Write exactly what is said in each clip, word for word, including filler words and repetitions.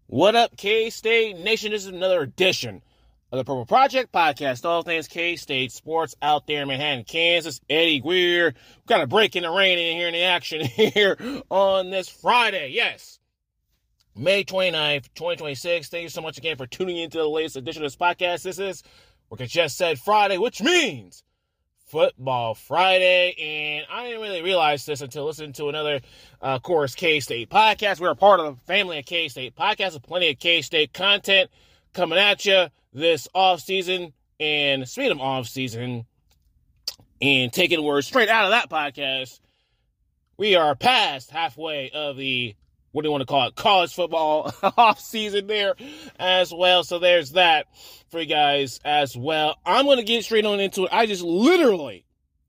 What up, K-State Nation? This is another edition of the Purple Project Podcast. All things K-State sports out there in Manhattan, Kansas. Eddie Greer. We've got a break in the rain in here in the action here on this Friday. Yes, May twenty-ninth, twenty twenty-six. Thank you so much again for tuning into the latest edition of this podcast. This is, like I just said, Friday, which means Football Friday, and I didn't really realize this until listening to another, uh, of course, K-State podcast. We're a part of the family of K-State podcasts with plenty of K-State content coming at you this offseason. And speaking of offseason, and taking words straight out of that podcast, we are past halfway of the, what do you want to call it, college football offseason there as well. So there's that for you guys as well. I'm going to get straight on into it. I just literally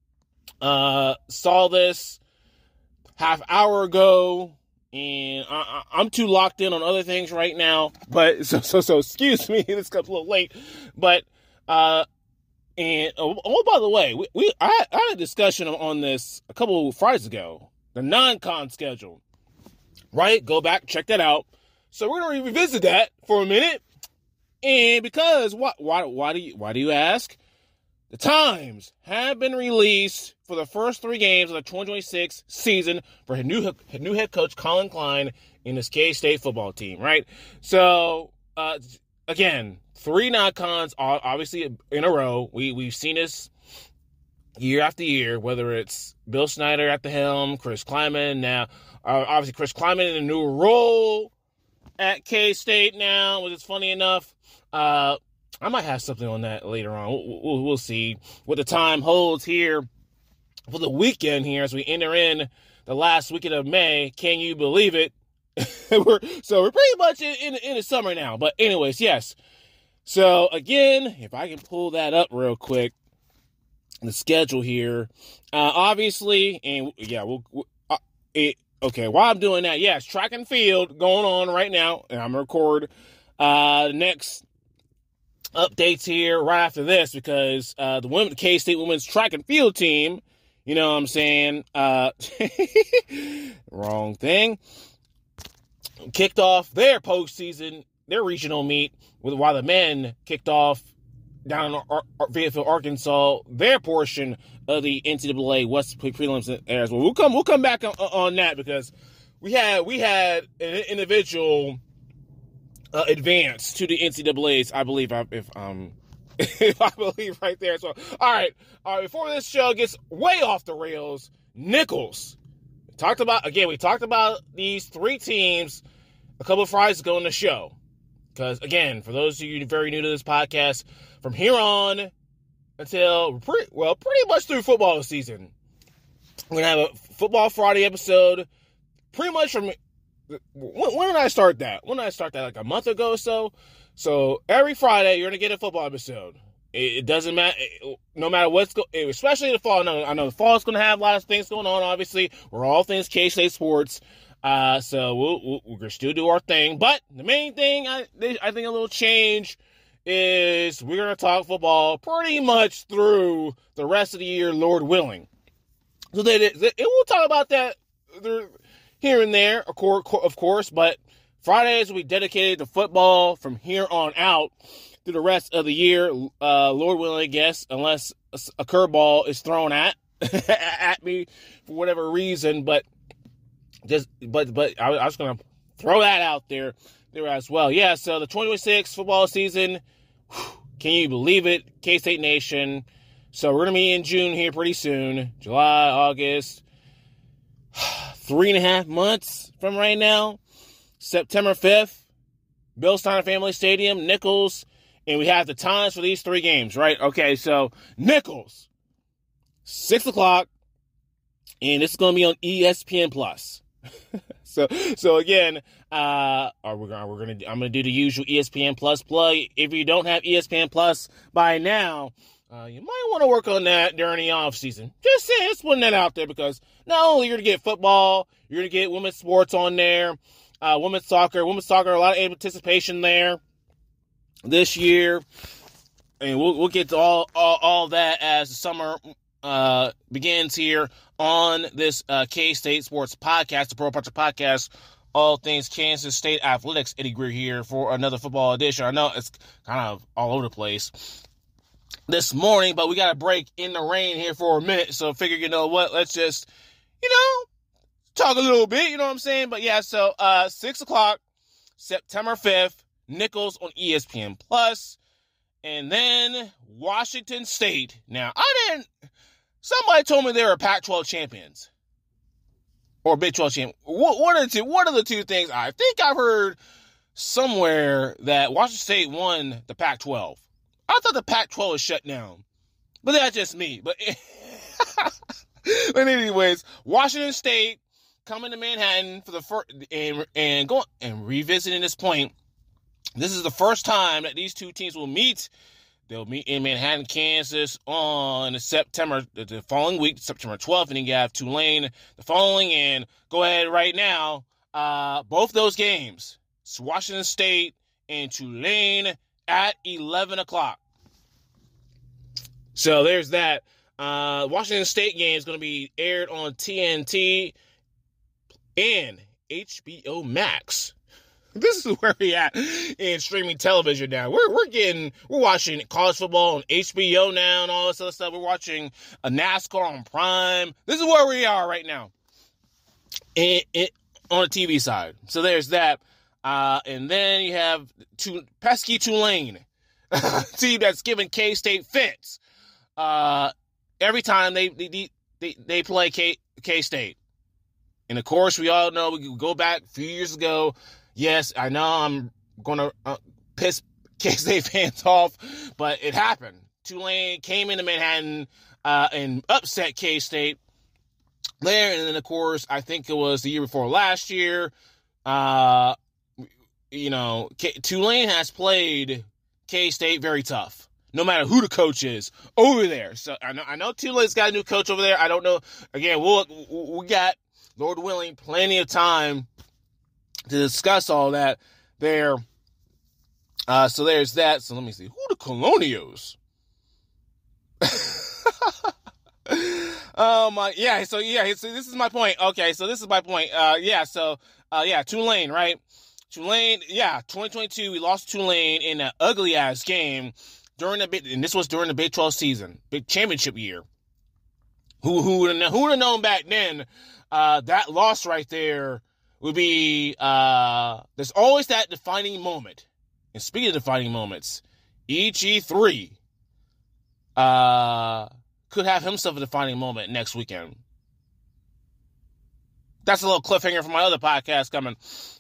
uh, saw this half hour ago, and I, I, I'm too locked in on other things right now. But so so so excuse me, this comes a little late. But uh, and oh, oh by the way, we, we I, I had a discussion on this a couple of Fridays ago, the non-con schedule. Right? Go back, check that out. So we're going to revisit that for a minute. And because, why, why, why do you, why do you ask? The times have been released for the first three games of the twenty twenty-six season for his new, his new head coach, Colin Klein, in his K-State football team, right? So, uh, again, three non-cons, obviously, in a row. We, we've seen this year after year, whether it's Bill Snyder at the helm, Chris Kleiman now. Uh, obviously, Chris Kleiman in a new role at K-State now, which is funny enough. Uh, I might have something on that later on. We'll, we'll, we'll see what the time holds here for the weekend here as we enter in the last weekend of May. Can you believe it? we're, so we're pretty much in, in, in the summer now. But anyways, yes. So, again, if I can pull that up real quick, the schedule here. Uh, obviously, and yeah, we'll, we'll uh, it, Okay, while I'm doing that, yes, track and field going on right now, and I'm going to record uh, the next updates here right after this because uh, the women, the K-State women's track and field team, you know what I'm saying, uh, wrong thing, kicked off their postseason, their regional meet, with while the men kicked off down in Ar- Ar- Fayetteville, Arkansas, their portion of the N C double A West prelims there as well. We'll come, we'll come back on, on that because we had we had an individual uh, advance to the N C double A's, I believe, if um if I believe right there. So, all right, all right. Before this show gets way off the rails, Nicholls we talked about again. We talked about these three teams a couple of Fridays ago in the show. Because, again, for those of you very new to this podcast, from here on until, pretty, well, pretty much through football season, we're going to have a Football Friday episode pretty much from, when, when did I start that? When did I start that? Like a month ago or so? So, every Friday, you're going to get a football episode. It, it doesn't matter, it, no matter what's going, especially in the fall. I know, I know the fall is going to have a lot of things going on, obviously. We're all things K-State sports. Uh, so we'll, we'll, we're going to still do our thing. But the main thing, I, I think a little change is we're going to talk football pretty much through the rest of the year, Lord willing. So they, they, they, we'll talk about that here and there, of course, of course, but Fridays will be dedicated to football from here on out through the rest of the year, uh, Lord willing, I guess, unless a curveball is thrown at, at me for whatever reason, but Just, but, but I, I was going to throw that out there, there as well. Yeah, so the twenty twenty-six football season, whew, can you believe it? K-State Nation. So we're going to be in June here pretty soon. July, August, three and a half months from right now. September fifth, Bill Snyder Family Stadium, Nicholls, and we have the times for these three games, right? Okay, so Nicholls, six o'clock, and this is going to be on E S P N Plus. so, so again, uh, are we going? We're going to. I'm going to do the usual E S P N Plus plug. If you don't have E S P N Plus by now, uh, you might want to work on that during the off season. Just saying, just putting that out there because not only you're going to get football, you're going to get women's sports on there, uh, women's soccer, women's soccer, a lot of participation there this year, and we'll we'll get to all all, all that as the summer uh, begins here on this uh, K-State Sports Podcast, the Pro Project Podcast, all things Kansas State athletics. Eddie Greer here for another football edition. I know it's kind of all over the place this morning, but we got a break in the rain here for a minute, so I figure, you know what, let's just, you know, talk a little bit, you know what I'm saying? But yeah, so uh, six o'clock, September fifth, Nicholls on E S P N Plus, and then Washington State. Now, I didn't, somebody told me they were Pac twelve champions, or Big twelve champions. What, what, are the two, what are the two things? I think I've heard somewhere that Washington State won the Pac twelve. I thought the Pac twelve was shut down, but that's just me. But, but anyways, Washington State coming to Manhattan for the first, and and going and revisiting this point. This is the first time that these two teams will meet. They'll meet in Manhattan, Kansas on September, the following week, September twelfth, and then you have Tulane the following. And go ahead right now, uh, both those games, it's Washington State and Tulane at eleven o'clock. So there's that. Uh, Washington State game is going to be aired on T N T and H B O Max. This is where we at in streaming television now. We're we're getting we're watching college football on H B O now and all this other stuff. We're watching a NASCAR on Prime. This is where we are right now, it, it, on the T V side. So there's that, uh, and then you have two, pesky Tulane, team that's giving K-State fits uh, every time they they they, they play K K-State. And of course, we all know we go back a few years ago. Yes, I know I'm going to uh, piss K-State fans off, but it happened. Tulane came into Manhattan uh, and upset K-State there. And then, of course, I think it was the year before last year. Uh, you know, K- Tulane has played K-State very tough, no matter who the coach is over there. So I know, I know Tulane's got a new coach over there. I don't know. Again, we'll, we got, Lord willing, plenty of time to discuss all that there. Uh, so there's that. So let me see. Who the Colonials? Oh my, yeah. So yeah. So this is my point. Okay. So this is my point. Uh, yeah. So uh, yeah. Tulane, right? Tulane. Yeah. twenty twenty-two. We lost to Tulane in an ugly ass game during the big, and this was during the Big twelve season, Big Championship year. Who who would have who would have known back then? Uh, that loss right there would be, uh, there's always that defining moment. And speaking of defining moments, E G three uh, could have himself a defining moment next weekend. That's a little cliffhanger from my other podcast coming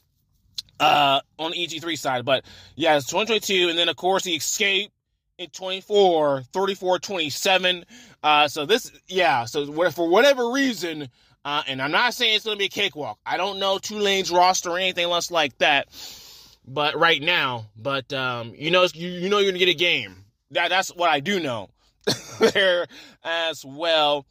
uh, on the E G three side. But yeah, it's twenty twenty-two. And then, of course, the escape in twenty-four, thirty-four twenty-seven. Uh, so this, yeah, so for whatever reason, Uh, and I'm not saying it's going to be a cakewalk. I don't know Tulane's roster or anything else like that, but right now, but um, you know, you, you know, you're going to get a game. That that's what I do know there as well.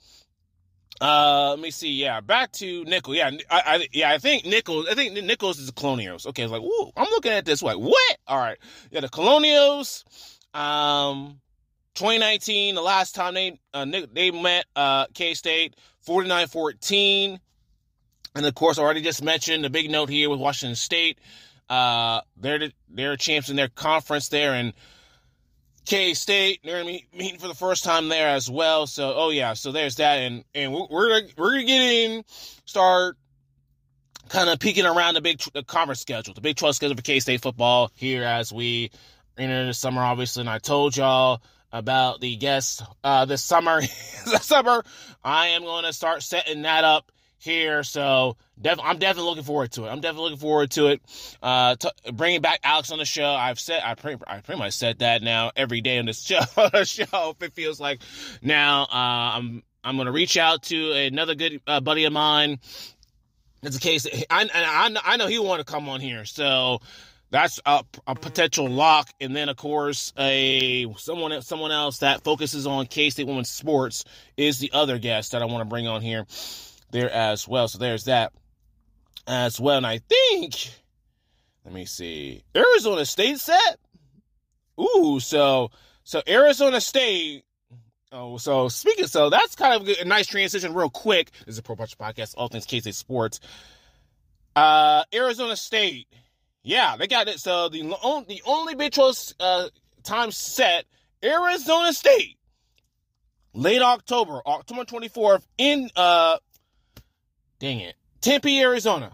Uh, let me see. Yeah, back to Nicholls. Yeah, I, I yeah, I think Nicholls. I think Nicholls is the Colonials. Okay, it's like, ooh, I'm looking at this like, what? All right, yeah, the Colonials. Um, twenty nineteen, the last time they uh, they met uh, K-State. forty-nine fourteen. And of course, I already just mentioned the big note here with Washington State. Uh, they're the, they're champs in their conference there, and K-State, they're meet, meeting for the first time there as well. So, oh yeah, so there's that, and and we're we're getting start kind of peeking around the big the conference schedule, the Big twelve schedule for K-State football here as we enter the summer, obviously. And I told y'all about the guests uh, this summer. this summer, I am going to start setting that up here. So def- I'm definitely looking forward to it. I'm definitely looking forward to it. Uh, t- bringing back Alex on the show. I've said, I pretty, I pretty much said that now every day on this show. show it feels like now. Uh, I'm, I'm going to reach out to another good uh, buddy of mine. It's a case. I, I, I know he want to come on here. So that's a, a potential lock. And then, of course, a someone someone else that focuses on K-State women's sports is the other guest that I want to bring on here there as well. So there's that as well. And I think, let me see, Arizona State set? Ooh, so so Arizona State. Oh, so speaking, so that's kind of a nice transition real quick. This is a Pro Punch Podcast, all things K-State sports. Uh, Arizona State. Yeah, they got it. So the, the only Big twelve uh, time set, Arizona State. Late October, October twenty-fourth in, uh, dang it, Tempe, Arizona.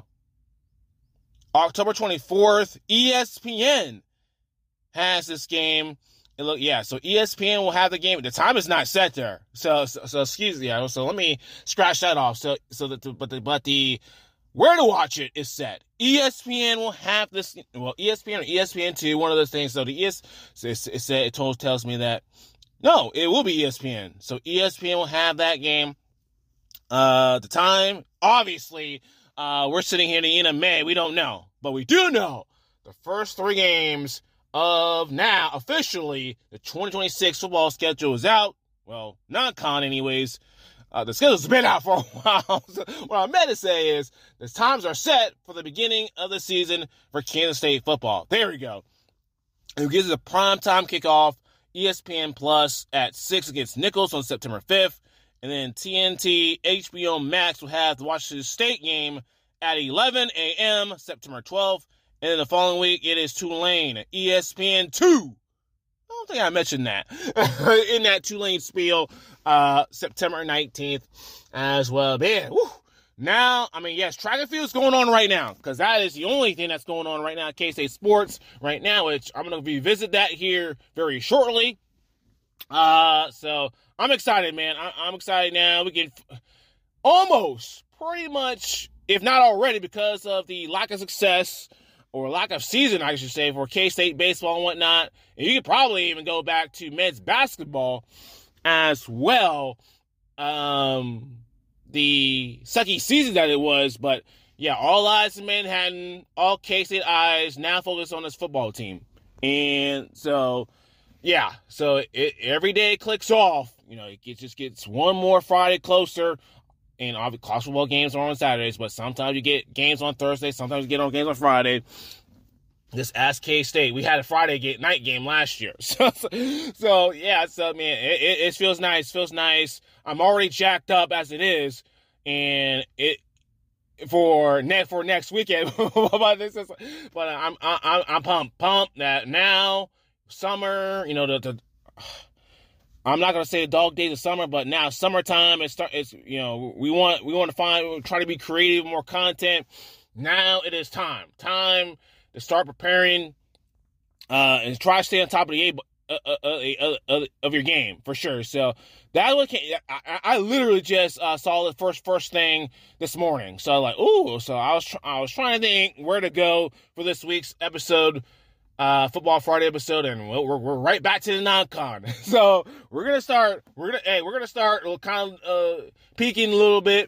October twenty-fourth, E S P N has this game. And look, yeah, so E S P N will have the game. The time is not set there. So, so, so excuse me. Yeah, so let me scratch that off. So, so that, the, but the, but the, where to watch it is set. E S P N will have this, well, E S P N or E S P N two, one of those things. So the E S, so it, it, it told, tells me that, no, it will be E S P N. So E S P N will have that game. Uh, the time, obviously, uh, we're sitting here at the end of May. We don't know, but we do know the first three games of now, officially, the twenty twenty-six football schedule is out. Well, non-con anyways. Uh, the schedule's been out for a while. So what I meant to say is the times are set for the beginning of the season for Kansas State football. There we go. It gives us a primetime kickoff, E S P N Plus at six against Nicholls on September fifth. And then T N T, H B O Max will have the Washington State game at eleven a.m. September twelfth. And then the following week, it is Tulane, E S P N two. I don't think I mentioned that in that Tulane spiel, uh, September nineteenth as well. Man, whew. Now, I mean, yes, track and field is going on right now because that is the only thing that's going on right now at K-State Sports right now, which I'm going to revisit that here very shortly. Uh, so I'm excited, man. I- I'm excited now. We can f- almost pretty much, if not already, because of the lack of success or lack of season, I should say, for K-State baseball and whatnot. And you could probably even go back to men's basketball as well. Um, the sucky season that it was, but yeah, all eyes in Manhattan, all K-State eyes now focus on this football team. And so, yeah, so it, every day it clicks off. You know, it gets, just gets one more Friday closer. And all the college football games are on Saturdays, but sometimes you get games on Thursday, sometimes you get on games on Friday. This ask K-State. We had a Friday game, night game last year. So, so, so yeah, so, man, it, it, it feels nice, feels nice. I'm already jacked up as it is, and it for next for next weekend. but this is, but I'm I'm I'm pumped, pumped that now summer. You know the. the I'm not gonna say dog days of summer, but now summertime. It's start. It's you know we want we want to find we try to be creative, more content. Now it is time, time to start preparing, uh, and try to stay on top of the eight, uh, uh, uh, uh, of your game for sure. So that's what came, I, I literally just uh, saw the first first thing this morning. So like, ooh, so I was tr- I was trying to think where to go for this week's episode. Uh, Football Friday episode, and we're we're right back to the non-con. So we're gonna start. We're gonna hey, we're gonna start kind of uh, peeking a little bit.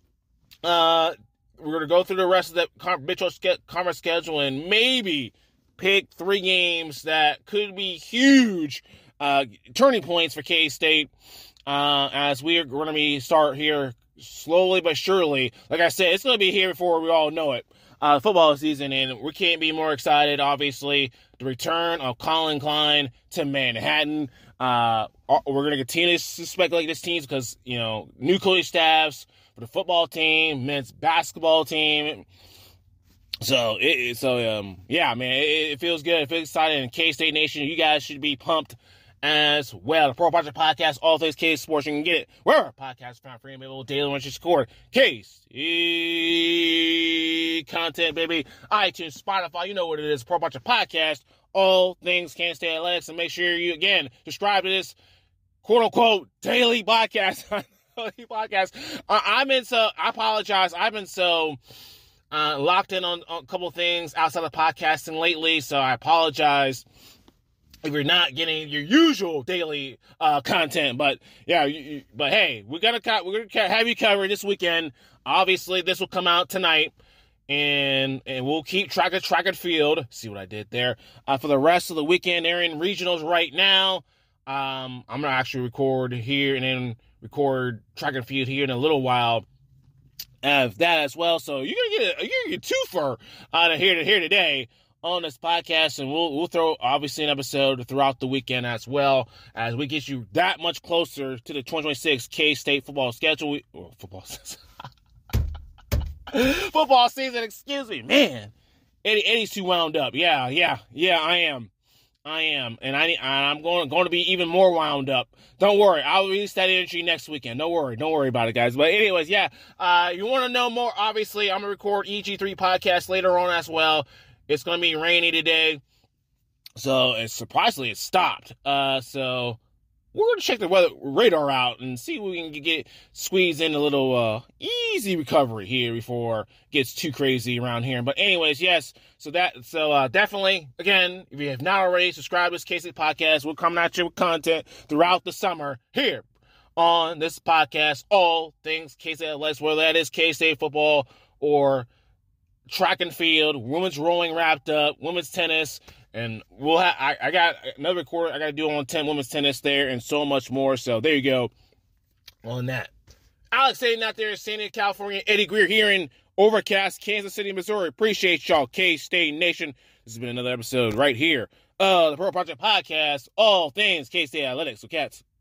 Uh, we're gonna go through the rest of the Mitchell conference schedule and maybe pick three games that could be huge uh, turning points for K-State. Uh, as we are going to be start here slowly but surely. Like I said, it's going to be here before we all know it. Uh, football season, and we can't be more excited, obviously, the return of Colin Klein to Manhattan. Uh, we're going to continue to speculate this team because, you know, new coaching staffs for the football team, men's basketball team. So, it, so um, yeah, man, it, it feels good. It feels exciting. And K-State Nation, you guys should be pumped as well. The Pro Project Podcast, all things K Sports. You can get it wherever podcasts found free and available daily once you score. K-C content, baby. iTunes, Spotify, you know what it is. Pro Project Podcast, all things Kansas State Athletics. And make sure you, again, subscribe to this quote-unquote daily podcast. daily podcast. Uh, I've been so, I apologize. I've been so uh, locked in on, on a couple things outside of podcasting lately, so I apologize if you're not getting your usual daily uh, content. But yeah, you, you, but hey, we're gonna we're gonna have you covered this weekend. Obviously, this will come out tonight, and and we'll keep track of track and field. See what I did there uh, for the rest of the weekend. They're in regionals right now. Um, I'm gonna actually record here and then record track and field here in a little while of that as well. So you're gonna get a, you're gonna get a twofer out of here to here today on this podcast, and we'll we'll throw obviously an episode throughout the weekend as well as we get you that much closer to the twenty twenty-six K-State football schedule. We, oh, football Football season, excuse me, man. Eddie, Eddie's too wound up. Yeah, yeah, yeah, I am. I am. And I, I'm going, going to be even more wound up. Don't worry. I'll release that energy next weekend. Don't worry. Don't worry about it, guys. But anyways, yeah. Uh, you want to know more? Obviously, I'm going to record E G three podcast later on as well. It's going to be rainy today. So, it's surprisingly, it stopped. Uh, so... We're going to check the weather radar out and see if we can get squeeze in a little uh, easy recovery here before it gets too crazy around here. But anyways, yes. So that so uh, definitely, again, if you have not already, subscribe to this K-State podcast. We're coming at you with content throughout the summer here on this podcast. All things K-State athletics, whether that is K-State football or track and field, women's rowing wrapped up, women's tennis. And we'll have, I, I got another record I got to do on ten women's tennis there and so much more. So there you go on that. Alex Hayden out there in San Diego, California. Eddie Greer here in overcast Kansas City, Missouri. Appreciate y'all, K-State Nation. This has been another episode right here of the Pro Project Podcast. All things K-State Athletics. So, cats.